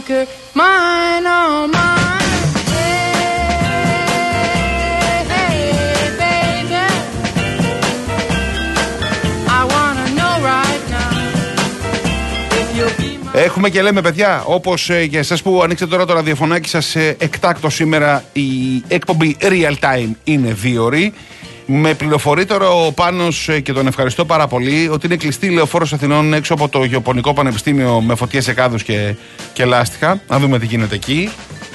make her mine, oh mine. Hey, hey, baby, I wanna know right now if you'll be my... Έχουμε και λέμε, παιδιά, όπως για εσάς που ανοίξετε τώρα το ραδιοφωνάκι σας, εκτάκτο σήμερα η εκπομπή Real Time είναι 2 ώρες. Με πληροφορεί τώρα ο Πάνος, και τον ευχαριστώ πάρα πολύ, ότι είναι κλειστή η λεωφόρος Αθηνών έξω από το Γεωπονικό Πανεπιστήμιο με φωτιές σε κάδους και λάστιχα. Να δούμε τι γίνεται εκεί.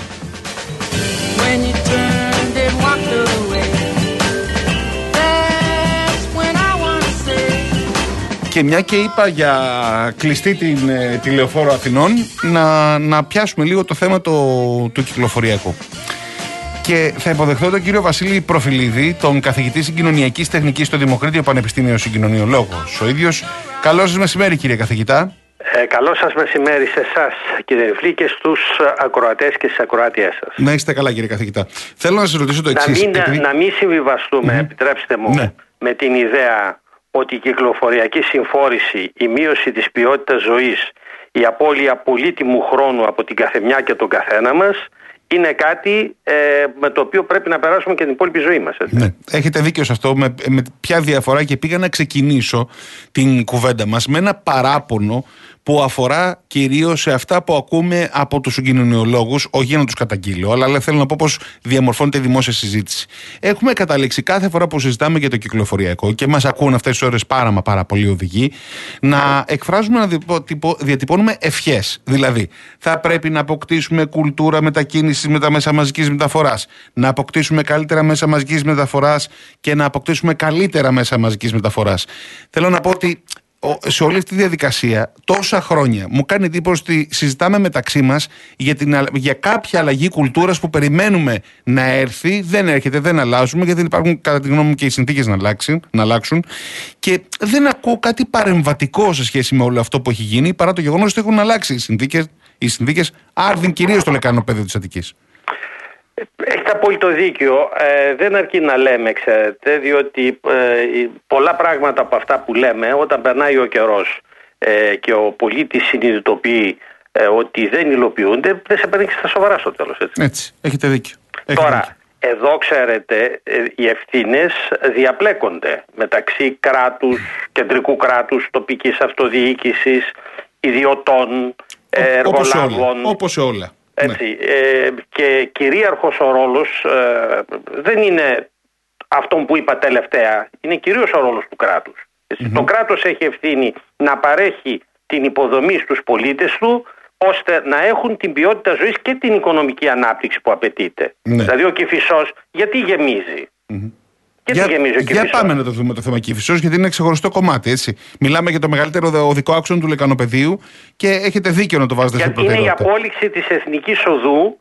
Και μια και είπα για κλειστή τη λεωφόρο Αθηνών, να πιάσουμε λίγο το θέμα του κυκλοφοριακού. Και θα υποδεχθώ τον κύριο Βασίλη Προφιλίδη, τον καθηγητή συγκοινωνιακής τεχνικής στο Δημοκρίτιο Πανεπιστήμιο Συγκοινωνιολόγος. Ο ίδιος. Καλό σας μεσημέρι, κύριε καθηγητά. Καλό σας μεσημέρι σε εσάς, κύριε Νεφλή, και στους ακροατές και στις ακροάτριές σας. Να είστε καλά, κύριε καθηγητά. Θέλω να σας ρωτήσω το εξής. Να μην συμβιβαστούμε, επιτρέψτε μου, με την ιδέα ότι η κυκλοφοριακή συμφόρηση, η μείωση της ποιότητας ζωής, η απώλεια πολύτιμου χρόνου από την καθεμιά και τον καθένα μας είναι κάτι με το οποίο πρέπει να περάσουμε και την υπόλοιπη ζωή μας. Έτσι. Ναι, έχετε δίκιο σε αυτό. Με ποια διαφορά, και πήγα να ξεκινήσω την κουβέντα μας με ένα παράπονο που αφορά κυρίως σε αυτά που ακούμε από τους συγκοινωνιολόγους, όχι για να τους καταγγείλω, αλλά θέλω να πω πώς διαμορφώνεται η δημόσια συζήτηση. Έχουμε καταλήξει κάθε φορά που συζητάμε για το κυκλοφοριακό και μας ακούν αυτές τις ώρες πάρα πολλοί οδηγοί, να εκφράζουμε, να διατυπώνουμε ευχές. Δηλαδή, θα πρέπει να αποκτήσουμε κουλτούρα μετακίνησης με τα μέσα μαζικής μεταφοράς, να αποκτήσουμε καλύτερα μέσα μαζικής μεταφοράς και να αποκτήσουμε καλύτερα μέσα μαζικής μεταφοράς. Θέλω να πω ότι σε όλη αυτή τη διαδικασία, τόσα χρόνια, μου κάνει εντύπωση ότι συζητάμε μεταξύ μας για κάποια αλλαγή κουλτούρας που περιμένουμε να έρθει, δεν έρχεται, δεν αλλάζουμε, γιατί δεν υπάρχουν, κατά τη γνώμη μου, και οι συνθήκες να αλλάξουν. Και δεν ακούω κάτι παρεμβατικό σε σχέση με όλο αυτό που έχει γίνει, παρά το γεγονός ότι έχουν αλλάξει οι συνθήκες, άρδιν κυρίως το λεκανοπέδιο της Αττικής. Έχετε απόλυτο δίκιο. Δεν αρκεί να λέμε, ξέρετε, διότι πολλά πράγματα από αυτά που λέμε, όταν περνάει ο καιρός και ο πολίτης συνειδητοποιεί ότι δεν υλοποιούνται, δεν σε παίρνει στα σοβαρά στο τέλος. Έτσι, έχετε δίκιο. Τώρα, εδώ ξέρετε, οι ευθύνες διαπλέκονται μεταξύ κράτους, κεντρικού κράτους, τοπικής αυτοδιοίκησης, ιδιωτών, εργολάβων. Όπως σε όλα. Έτσι, και κυρίαρχος ο ρόλος δεν είναι αυτόν που είπα τελευταία, είναι κυρίως ο ρόλος του κράτους. Το κράτος έχει ευθύνη να παρέχει την υποδομή στους πολίτες του, ώστε να έχουν την ποιότητα ζωής και την οικονομική ανάπτυξη που απαιτείται. Δηλαδή ο Κηφισός γιατί γεμίζει? Για πάμε να το δούμε το θέμα Κηφισός, γιατί είναι ξεχωριστό κομμάτι. Έτσι. Μιλάμε για το μεγαλύτερο οδικό άξονα του λεκανοπεδίου και έχετε δίκιο να το βάζετε στην προτεραιότητα. Είναι η απόλυξη της εθνικής οδού.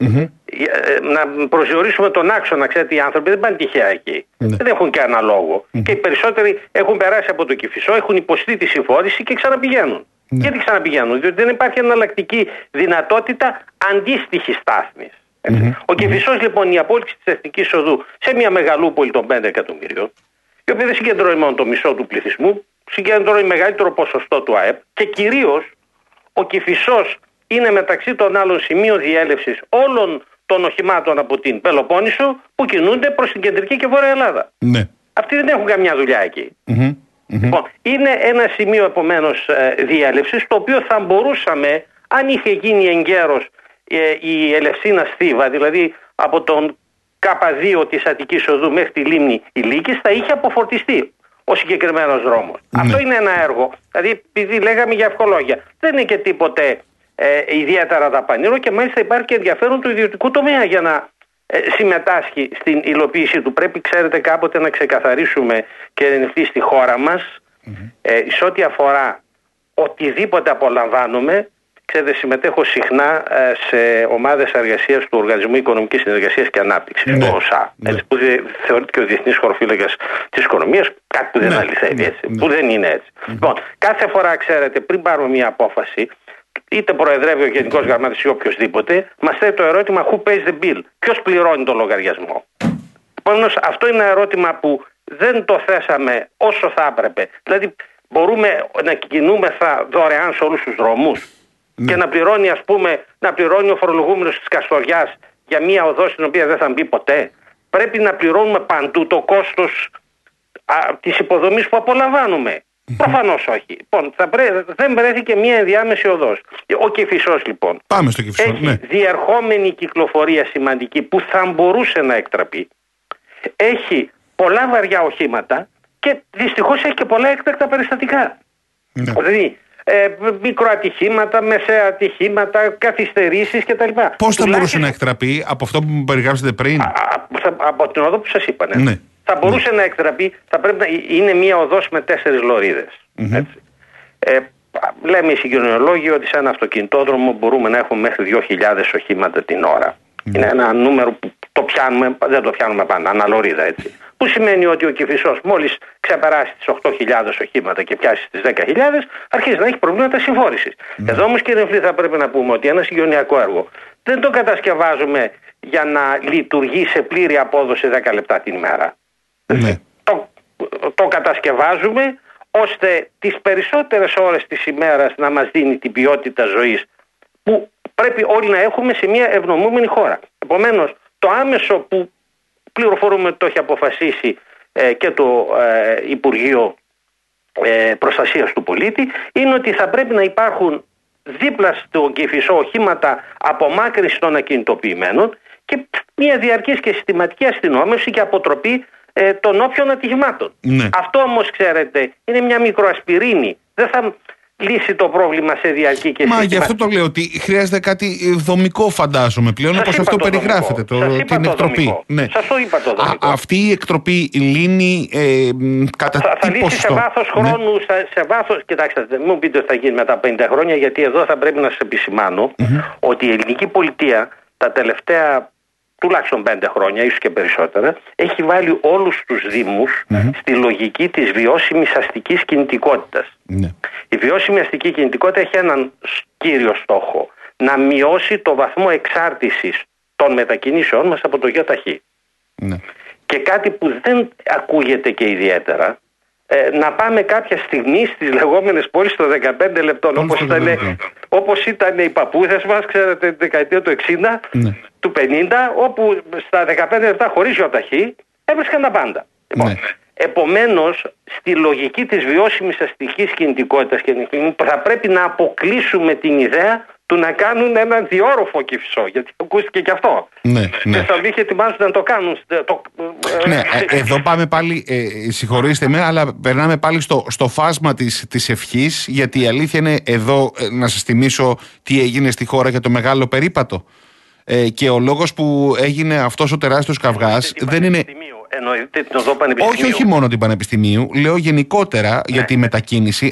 Να προσδιορίσουμε τον άξονα. Ξέρετε, οι άνθρωποι δεν πάνε τυχαία εκεί. Δεν έχουν και ένα λόγο. Και οι περισσότεροι έχουν περάσει από το Κηφισό, έχουν υποστεί τη συμφόρηση και ξαναπηγαίνουν. Γιατί ξαναπηγαίνουν? Διότι δεν υπάρχει εναλλακτική δυνατότητα αντίστοιχης στάθμης. Ο Κηφισός, λοιπόν, η απόλυξη της εθνικής οδού σε μια μεγαλούπολη των 5 εκατομμυρίων, η οποία δεν συγκεντρώνει μόνο το μισό του πληθυσμού, συγκεντρώνει μεγαλύτερο ποσοστό του ΑΕΠ, και κυρίως ο Κηφισός είναι μεταξύ των άλλων σημείο διέλευσης όλων των οχημάτων από την Πελοπόννησο που κινούνται προς την κεντρική και βόρεια Ελλάδα. Αυτοί δεν έχουν καμιά δουλειά εκεί. Λοιπόν, είναι ένα σημείο επομένως διέλευσης, το οποίο θα μπορούσαμε, αν είχε γίνει εγκαίρος η Ελευσίνα Στίβα, δηλαδή από τον K2 της Αττικής Οδού μέχρι τη λίμνη Ηλίκης, θα είχε αποφορτιστεί ο συγκεκριμένος δρόμος. Αυτό είναι ένα έργο, δηλαδή επειδή λέγαμε για ευχολόγια, δεν είναι και τίποτε ιδιαίτερα δαπανηρό, και μάλιστα υπάρχει και ενδιαφέρον του ιδιωτικού τομέα για να συμμετάσχει στην υλοποίησή του. Πρέπει, ξέρετε, κάποτε να ξεκαθαρίσουμε και ενευτεί στη χώρα μας σε ό,τι αφορά οτιδήποτε απολαμβάνουμε. Ξέρετε, συμμετέχω συχνά σε ομάδες εργασίας του Οργανισμού Οικονομικής Συνεργασίας και Ανάπτυξης, του ΟΣΑ, που θεωρείται και ο διεθνής χωροφύλακας της οικονομίας, κάτι που δεν αληθεύει, που δεν είναι έτσι. Λοιπόν, κάθε φορά, ξέρετε, πριν πάρουμε μια απόφαση, είτε προεδρεύει ο Γενικός Γραμματέας ή οποιοδήποτε, μας θέτει το ερώτημα who pays the bill, ποιος πληρώνει τον λογαριασμό. Επομένως, αυτό είναι ένα ερώτημα που δεν το θέσαμε όσο θα έπρεπε. Δηλαδή, μπορούμε να κινούμεθα δωρεάν σε όλους τους δρόμους? και να πληρώνει, ας πούμε, να πληρώνει ο φορολογούμενος της Καστοριάς για μια οδό στην οποία δεν θα μπει ποτέ. Πρέπει να πληρώνουμε παντού το κόστος της υποδομής που απολαμβάνουμε. Προφανώς όχι. Λοιπόν, δεν βρέθηκε μια ενδιάμεση οδός. Ο Κηφισός λοιπόν Πάμε στο Κηφισό, έχει διερχόμενη κυκλοφορία σημαντική που θα μπορούσε να εκτραπεί. Έχει πολλά βαριά οχήματα και δυστυχώς έχει και πολλά έκτακτα περιστατικά. Δηλαδή μικροατυχήματα, μεσαία ατυχήματα, καθυστερήσεις κτλ. Πώς θα μπορούσε να εκτραπεί από αυτό που μου περιγράψετε πριν? Από την οδό που σας είπα. Ναι. Θα μπορούσε να εκτραπεί, θα πρέπει να είναι μια οδός με 4 λωρίδες. Λέμε οι συγκοινωνιολόγοι ότι σε ένα αυτοκινητόδρομο μπορούμε να έχουμε μέχρι 2.000 οχήματα την ώρα. Είναι ένα νούμερο που δεν το πιάνουμε πάντα, αναλωρίδα έτσι. Που σημαίνει ότι ο Κηφισός μόλις ξεπεράσει τις 8.000 οχήματα και πιάσει τις 10.000, αρχίζει να έχει προβλήματα συμφόρησης. Εδώ όμως, κύριε Φλή, θα πρέπει να πούμε ότι ένα συγκοινωνιακό έργο δεν το κατασκευάζουμε για να λειτουργεί σε πλήρη απόδοση 10 λεπτά την ημέρα. Το κατασκευάζουμε ώστε τις περισσότερες ώρες της ημέρας να μας δίνει την ποιότητα ζωής που πρέπει όλοι να έχουμε σε μια ευνομούμενη χώρα. Επομένως, το άμεσο που πληροφορούμε ότι το έχει αποφασίσει και το Υπουργείο Προστασίας του Πολίτη είναι ότι θα πρέπει να υπάρχουν δίπλα στο Κηφισό οχήματα απομάκρυνση των ακινητοποιημένων και μια διαρκής και συστηματική αστυνόμευση και αποτροπή των όποιων ατυχημάτων. Αυτό όμως, ξέρετε, είναι μια μικροασπιρίνη. Δεν θα λύσει το πρόβλημα σε διαρκή και συστηματική. Γι' αυτό το λέω ότι χρειάζεται κάτι δομικό, φαντάζομαι πλέον, όπως αυτό περιγράφεται. Την εκτροπή. Σας το είπα το δομικό. Αυτή η εκτροπή λύνει κατά θα λύσει σε βάθος χρόνου. Σε βάθος, κοιτάξτε, μην μου πείτε ότι θα γίνει μετά 50 χρόνια, γιατί εδώ θα πρέπει να σας επισημάνω ότι η ελληνική πολιτεία τα τελευταία τουλάχιστον 5 χρόνια, ίσως και περισσότερα, έχει βάλει όλους τους δήμους στη λογική της βιώσιμης αστικής κινητικότητας. Η βιώσιμη αστική κινητικότητα έχει έναν κύριο στόχο: να μειώσει το βαθμό εξάρτησης των μετακινήσεών μας από το ΙΟΤΑΧΗ. Και κάτι που δεν ακούγεται και ιδιαίτερα, να πάμε κάποια στιγμή στις λεγόμενες πόλεις των 15 λεπτών, όπως ήταν οι παππούδες μας, ξέρετε, τη δεκαετία του 60, του 50, όπου στα 15 λεπτά χωρίς ΙΟΤΑΧΗ έβρισκαν τα πάντα. Επομένως, στη λογική της βιώσιμης αστικής κινητικότητας θα πρέπει να αποκλείσουμε την ιδέα του να κάνουν έναν διόροφο Κηφισό, γιατί ακούστηκε και αυτό. Και θα βγει και ετοιμάζονται να το κάνουν. Εδώ πάμε πάλι, συγχωρήστε με, αλλά περνάμε πάλι στο φάσμα της ευχής, γιατί η αλήθεια είναι εδώ, να σας θυμίσω τι έγινε στη χώρα για το μεγάλο περίπατο. Και ο λόγος που έγινε αυτός ο τεράστιος καυγάς δεν είναι... Εννοείται την οδό Πανεπιστημίου. Όχι μόνο την Πανεπιστημίου, λέω γενικότερα για τη μετακίνηση.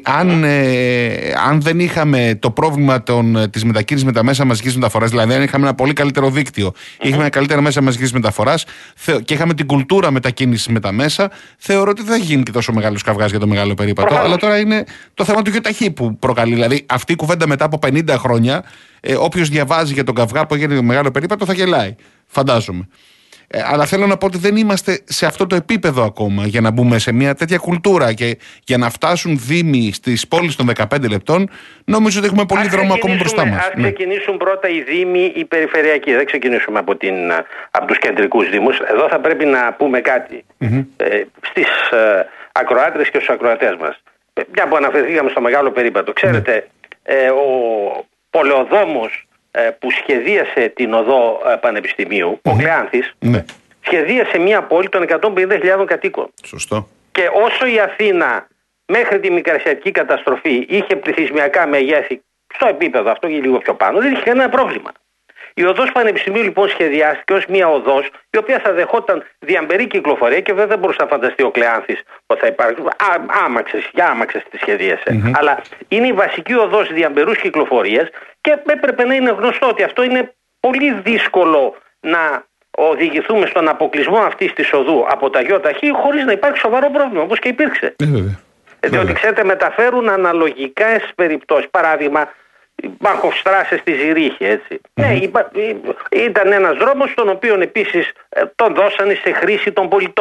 Αν δεν είχαμε το πρόβλημα της μετακίνησης με τα μέσα μαζικής μεταφοράς, δηλαδή αν είχαμε ένα πολύ καλύτερο δίκτυο, είχαμε καλύτερα μέσα μαζικής μεταφοράς και είχαμε την κουλτούρα μετακίνησης με τα μέσα, θεωρώ ότι δεν θα γίνει και τόσο μεγάλος καυγάς για το μεγάλο περίπατο. Αλλά τώρα είναι το θέμα του ΙΟΤΑΧΗ που προκαλεί. Δηλαδή αυτή η κουβέντα μετά από 50 χρόνια, όποιος διαβάζει για τον καυγά που έγινε το μεγάλο περίπατο θα γελάει. Φαντάζομαι. Αλλά θέλω να πω ότι δεν είμαστε σε αυτό το επίπεδο ακόμα για να μπούμε σε μια τέτοια κουλτούρα και για να φτάσουν δήμοι στις πόλεις των 15 λεπτών. Νομίζω ότι έχουμε πολύ δρόμο ακόμα μπροστά μας. Ας ξεκινήσουν πρώτα οι δήμοι, οι περιφερειακοί. Δεν ξεκινήσουμε από τους κεντρικούς δήμους. Εδώ θα πρέπει να πούμε κάτι στις ακροάτρες και στους ακροατές μας. Μια που αναφερθήκαμε στο μεγάλο περίπατο. Ξέρετε, ο πολεοδόμος που σχεδίασε την οδό Πανεπιστημίου, ο Κλεάνθης, σχεδίασε μια πόλη των 150.000 κατοίκων. Σωστό. Και όσο η Αθήνα μέχρι τη μικρασιατική καταστροφή είχε πληθυσμιακά μεγέθη στο επίπεδο αυτό ή λίγο πιο πάνω, δεν είχε κανένα πρόβλημα. Η οδός Πανεπιστημίου λοιπόν σχεδιάστηκε ως μια οδός η οποία θα δεχόταν διαμπερή κυκλοφορία και βέβαια δεν μπορούσε να φανταστεί ο Κλεάνθης ότι θα υπάρχει. Άμαξες τη σχεδίασε. Αλλά είναι η βασική οδός διαμπερούς κυκλοφορίας και έπρεπε να είναι γνωστό ότι αυτό είναι πολύ δύσκολο να οδηγηθούμε στον αποκλεισμό αυτής της οδού από τα ΙΟΤΑΧΗ χωρίς να υπάρχει σοβαρό πρόβλημα, όπως και υπήρξε. Διότι ξέρετε, μεταφέρουν αναλογικές περιπτώσεις. Παράδειγμα, Μπαχοφστράσε στη Ζηρίχη, έτσι. Ήταν ένας δρόμος τον οποίο επίσης τον δώσανε σε χρήση των πολιτών.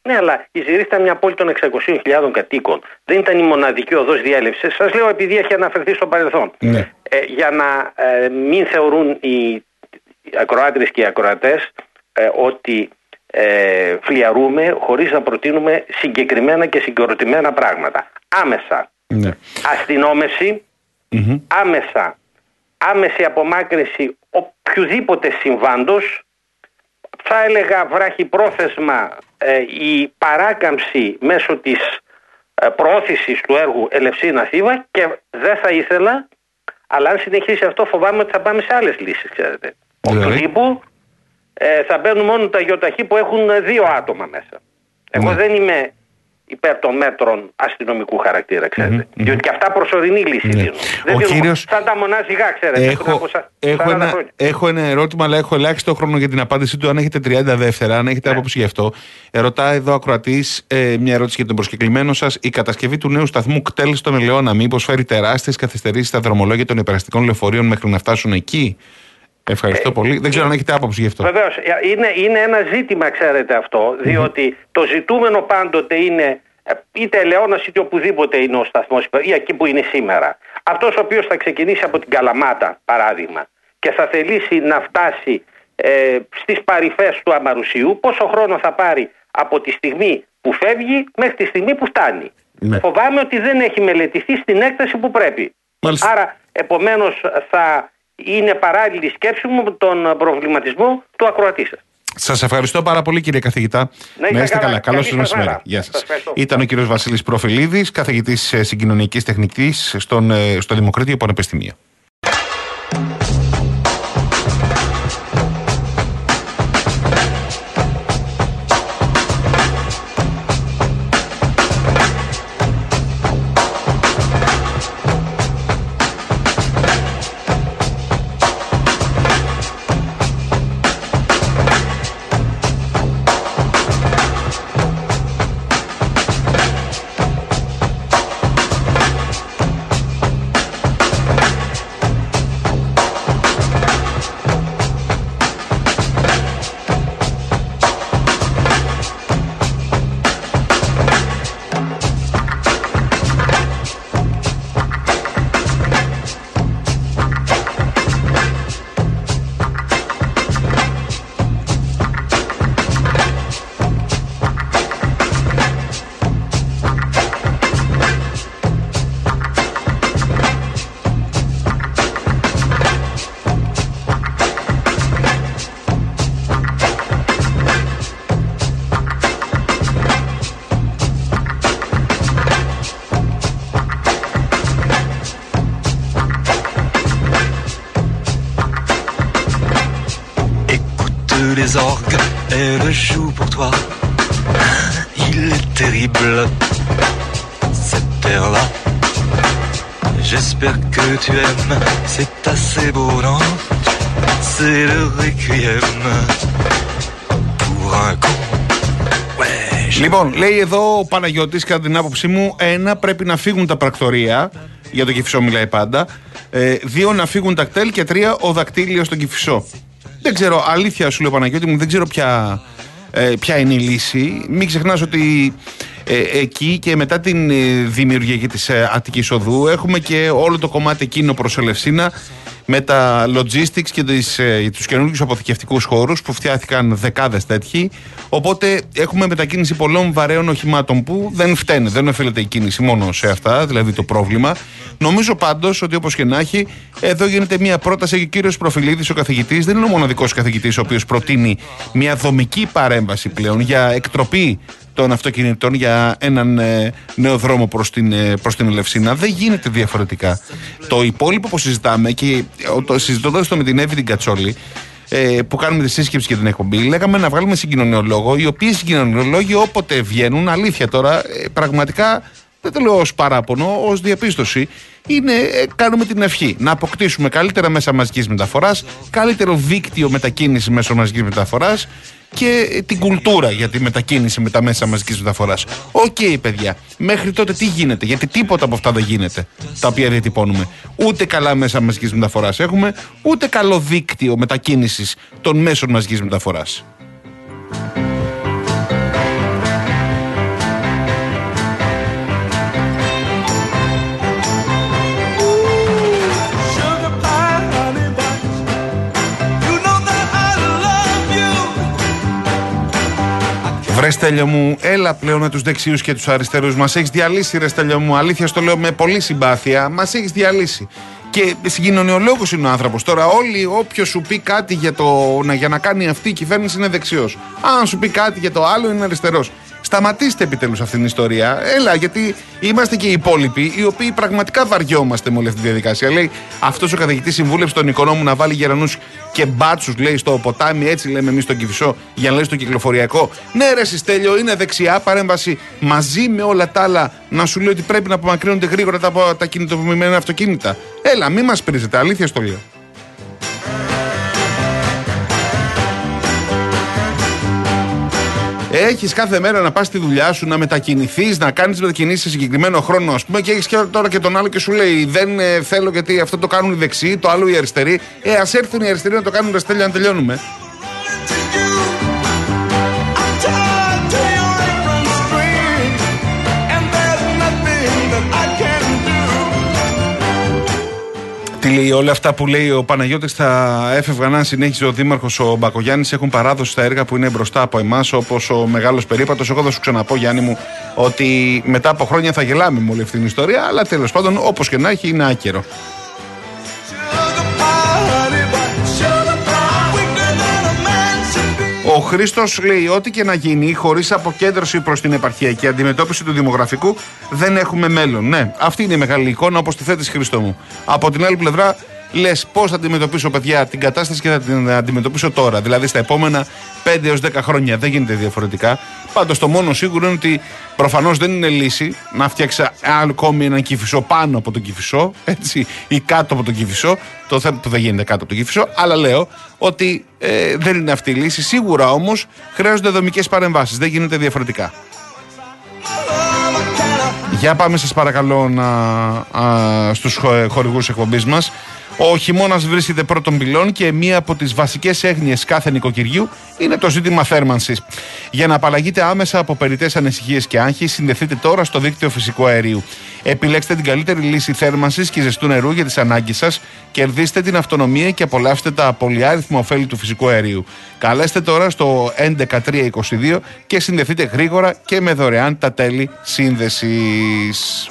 Ναι, αλλά η Ζηρίθη ήταν μια πόλη των 600.000 κατοίκων. Δεν ήταν η μοναδική οδός διέλευσης. Σας λέω επειδή έχει αναφερθεί στο παρελθόν. Ναι. Για να μην θεωρούν οι ακροάτριες και οι ακροατές ότι φλιαρούμε χωρίς να προτείνουμε συγκεκριμένα και συγκροτημένα πράγματα. Άμεσα. Ναι. Αστυνόμευση, άμεση απομάκρυνση οποιοδήποτε συμβάντος, θα έλεγα βράχυπρόθεσμα η παράκαμψη μέσω της προώθησης του έργου Ελευσίνα-Θήβα, και δεν θα ήθελα, αλλά αν συνεχίσει αυτό φοβάμαι ότι θα πάμε σε άλλες λύσεις, ξέρετε. Του τύπου θα μπαίνουν μόνο τα γιοταχή που έχουν 2 άτομα μέσα. Εγώ δεν είμαι υπέρ των μέτρων αστυνομικού χαρακτήρα, ξέρετε. Διότι και αυτά προσωρινή λύση δίνουν. Δεν δίνουν σαν τα μονάζιγά, ξέρετε. Έχω ένα ερώτημα, αλλά έχω ελάχιστο χρόνο για την απάντησή του. Αν έχετε 30 δεύτερα, αν έχετε άποψη γι' αυτό. Ρωτάει εδώ ακροατής μια ερώτηση για τον προσκεκλημένο σας. Η κατασκευή του νέου σταθμού κτέλ στον Ελαιώνα μήπως φέρει τεράστιες καθυστερήσεις στα δρομολόγια των υπεραστικών λεωφορείων μέχρι να φτάσουν εκεί? Ευχαριστώ πολύ. Δεν ξέρω αν έχετε άποψη γι' αυτό. Βεβαίως. Είναι ένα ζήτημα, ξέρετε αυτό, διότι το ζητούμενο πάντοτε είναι είτε Ελαιώνας είτε οπουδήποτε είναι ο σταθμός ή εκεί που είναι σήμερα. Αυτός ο οποίος θα ξεκινήσει από την Καλαμάτα, παράδειγμα, και θα θελήσει να φτάσει στις παρυφές του Αμαρουσίου, πόσο χρόνο θα πάρει από τη στιγμή που φεύγει μέχρι τη στιγμή που φτάνει? Ναι. Φοβάμαι ότι δεν έχει μελετηθεί στην έκταση που πρέπει. Μάλιστα. Άρα, επομένως, θα είναι παράλληλη σκέψη μου με τον προβληματισμό του ακροατή σας. Σας ευχαριστώ πάρα πολύ, κύριε καθηγητά. Να είστε καλά. Καλώς σας μεσημέρι. Γεια σας. Ήταν ο κύριος Βασίλης Προφιλίδης, καθηγητής συγκοινωνικής τεχνικής στο Δημοκρίτιο Πανεπιστημίο. Les orgues, elle joue pour toi. Il est terrible, cette terre-là. J'espère que tu aimes, c'est assez beau, non? C'est le requiem pour un con. Λοιπόν, λέει εδώ ο Παναγιώτης, κατά την άποψή μου, 1, πρέπει να φύγουν τα πρακτορεία, για το Κηφισό μιλάει πάντα. 2, να φύγουν τα κτέλ, και 3, ο δακτύλιος στον Κηφισό. Δεν ξέρω, αλήθεια σου λέω, Παναγιώτη μου, δεν ξέρω ποια είναι η λύση. Μην ξεχνάς ότι εκεί και μετά την δημιουργία της Αττικής Οδού έχουμε και όλο το κομμάτι εκείνο προς Ελευσίνα με τα logistics και τους καινούργιους αποθηκευτικούς χώρους που φτιάχτηκαν δεκάδες τέτοιοι. Οπότε έχουμε μετακίνηση πολλών βαρέων οχημάτων που δεν φταίνε, δεν οφείλεται η κίνηση μόνο σε αυτά, δηλαδή το πρόβλημα. Νομίζω πάντως ότι όπως και να έχει, εδώ γίνεται μια πρόταση και ο κύριος Προφιλίδης, ο καθηγητής, δεν είναι ο μοναδικός καθηγητής ο οποίος προτείνει μια δομική παρέμβαση πλέον για εκτροπή των αυτοκινητών για έναν νέο δρόμο προς την Ελευσίνα. Δεν γίνεται διαφορετικά. Το υπόλοιπο που συζητάμε, και συζητώντας το με την Εύη την Κατσόλη, που κάνουμε τη σύσκεψη και την εκπομπή, λέγαμε να βγάλουμε συγκοινωνιολόγο, οι οποίοι συγκοινωνιολόγοι όποτε βγαίνουν, αλήθεια τώρα, πραγματικά δεν το λέω ως παράπονο, ως διαπίστωση, κάνουμε την ευχή να αποκτήσουμε καλύτερα μέσα μαζικής μεταφοράς, καλύτερο δίκτυο μετακίνηση μέσω μαζικής μεταφοράς και την κουλτούρα για τη μετακίνηση με τα μέσα μαζικής μεταφοράς. Οκ, παιδιά, μέχρι τότε τι γίνεται? Γιατί τίποτα από αυτά δεν γίνεται, τα οποία διατυπώνουμε. Ούτε καλά μέσα μαζικής μεταφοράς έχουμε, ούτε καλό δίκτυο μετακίνησης των μέσων μαζικής μεταφοράς. Βρε Στέλιο μου, έλα πλέον με τους δεξιούς και τους αριστερούς. Μας έχεις διαλύσει, ρε Στέλιο μου. Αλήθεια στο λέω με πολύ συμπάθεια. Μας έχεις διαλύσει. Και συγκοινωνιολόγος είναι ο άνθρωπος. Τώρα, όποιος σου πει κάτι για να κάνει αυτή η κυβέρνηση είναι δεξιός. Αν σου πει κάτι για το άλλο είναι αριστερός. Σταματήστε επιτέλους αυτήν την ιστορία. Έλα, γιατί είμαστε και οι υπόλοιποι, οι οποίοι πραγματικά βαριόμαστε με όλη αυτή τη διαδικασία. Λέει αυτός ο καθηγητής συμβούλευσε τον Οικονόμου να βάλει γερανούς και μπάτσους, λέει, στο ποτάμι, έτσι λέμε εμείς στον Κηφισό, για να λέει στο κυκλοφοριακό. Ναι, ρε Στέλιο, είναι δεξιά παρέμβαση μαζί με όλα τα άλλα. Να σου λέει ότι πρέπει να απομακρύνονται γρήγορα τα κινητοποιημένα αυτοκίνητα. Έλα, μην μας πρίζετε, αλήθεια στο λέω. Έχεις κάθε μέρα να πας στη δουλειά σου, να μετακινηθείς, να κάνεις μετακινήσεις σε συγκεκριμένο χρόνο, ας πούμε, και έχεις και τώρα και τον άλλο και σου λέει δεν θέλω γιατί αυτό το κάνουν οι δεξιοί, το άλλο οι αριστεροί. Ας έρθουν οι αριστεροί να το κάνουν, ρε Στέλιο, αν τελειώνουμε. Τι λέει, όλα αυτά που λέει ο Παναγιώτης θα έφευγαν αν συνέχιζε ο Δήμαρχος ο Μπακογιάννης. Έχουν παράδοση στα έργα που είναι μπροστά από εμάς, όπως ο Μεγάλος Περίπατος. Εγώ θα σου ξαναπώ, Γιάννη μου, ότι μετά από χρόνια θα γελάμε με όλη αυτή την ιστορία, αλλά τέλος πάντων, όπως και να έχει, είναι άκερο. Ο Χρήστος λέει: ό,τι και να γίνει, χωρίς αποκέντρωση προς την επαρχιακή αντιμετώπιση του δημογραφικού, δεν έχουμε μέλλον. Ναι, αυτή είναι η μεγάλη εικόνα, όπως τη θέτεις, Χρήστο μου. Από την άλλη πλευρά, λες πώς θα αντιμετωπίσω, παιδιά, την κατάσταση και θα την αντιμετωπίσω τώρα. Δηλαδή στα επόμενα 5 έως 10 χρόνια. Δεν γίνεται διαφορετικά. Πάντως το μόνο σίγουρο είναι ότι προφανώς δεν είναι λύση να φτιάξει ακόμη έναν Κηφισό πάνω από τον Κηφισό, έτσι, ή κάτω από τον Κηφισό. Το θέμα που δεν γίνεται κάτω από τον Κηφισό. Αλλά λέω ότι δεν είναι αυτή η λύση. Σίγουρα όμως χρειάζονται δομικές παρεμβάσεις. Δεν γίνεται διαφορετικά. Για πάμε σας παρακαλώ στους χορηγούς εκπομπής μας. Ο χειμώνας βρίσκεται πρώτων πυλών και μία από τις βασικές έγνοιες κάθε νοικοκυριού είναι το ζήτημα θέρμανσης. Για να απαλλαγείτε άμεσα από περιττές ανησυχίες και άγχη, συνδεθείτε τώρα στο δίκτυο φυσικού αερίου. Επιλέξτε την καλύτερη λύση θέρμανσης και ζεστού νερού για τις ανάγκες σας, κερδίστε την αυτονομία και απολαύστε τα πολυάριθμα ωφέλη του φυσικού αερίου. Καλέστε τώρα στο 11322 και συνδεθείτε γρήγορα και με δωρεάν τα τέλη σύνδεσης.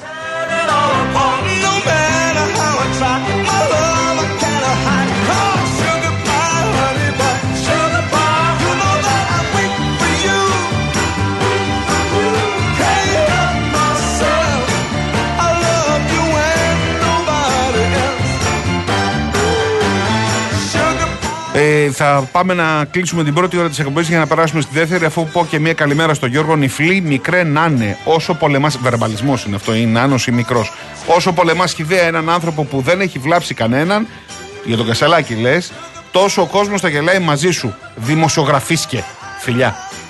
Θα πάμε να κλείσουμε την πρώτη ώρα της εκπομπής για να περάσουμε στη δεύτερη, αφού πω και μια καλημέρα στον Γιώργο. Νυφλή, μικρέ νάνε. Όσο πολεμάς. Βερμπαλισμός είναι αυτό, είναι νάνος ή μικρός. Όσο πολεμάς χυδαία έναν άνθρωπο που δεν έχει βλάψει κανέναν, για τον Κασελάκη λες, τόσο ο κόσμος θα γελάει μαζί σου. Δημοσιογραφίσκε. Φιλιά.